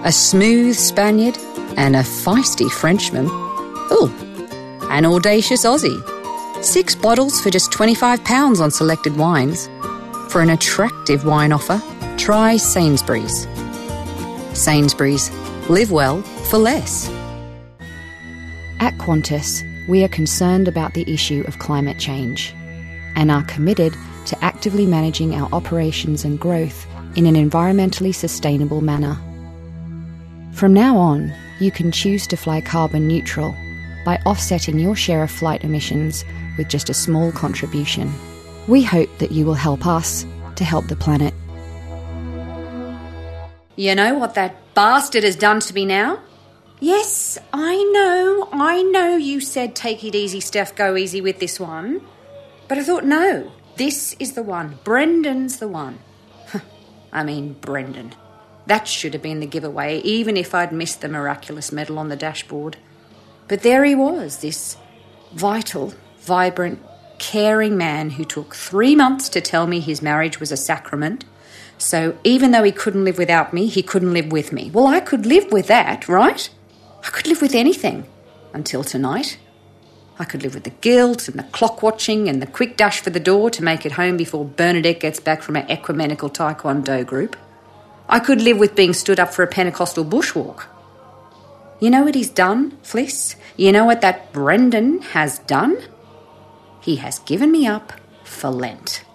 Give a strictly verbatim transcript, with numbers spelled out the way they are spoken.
a smooth Spaniard, and a feisty Frenchman. Ooh, an audacious Aussie. Six bottles for just twenty-five pounds on selected wines. For an attractive wine offer, try Sainsbury's. Sainsbury's. Live well for less. At Qantas, we are concerned about the issue of climate change and are committed to actively managing our operations and growth in an environmentally sustainable manner. From now on, you can choose to fly carbon neutral by offsetting your share of flight emissions with just a small contribution. We hope that you will help us to help the planet. You know what that bastard has done to me now? Yes, I know, I know you said take it easy, Steph, go easy with this one. But I thought, no, this is the one. Brendan's the one. I mean, Brendan. That should have been the giveaway, even if I'd missed the miraculous medal on the dashboard. But there he was, this vital, vibrant, caring man who took three months to tell me his marriage was a sacrament. So even though he couldn't live without me, he couldn't live with me. Well, I could live with that, right? I could live with anything. Until tonight. I could live with the guilt and the clock watching and the quick dash for the door to make it home before Bernadette gets back from her ecumenical taekwondo group. I could live with being stood up for a Pentecostal bushwalk. You know what he's done, Fliss? You know what that Brendan has done? He has given me up for Lent.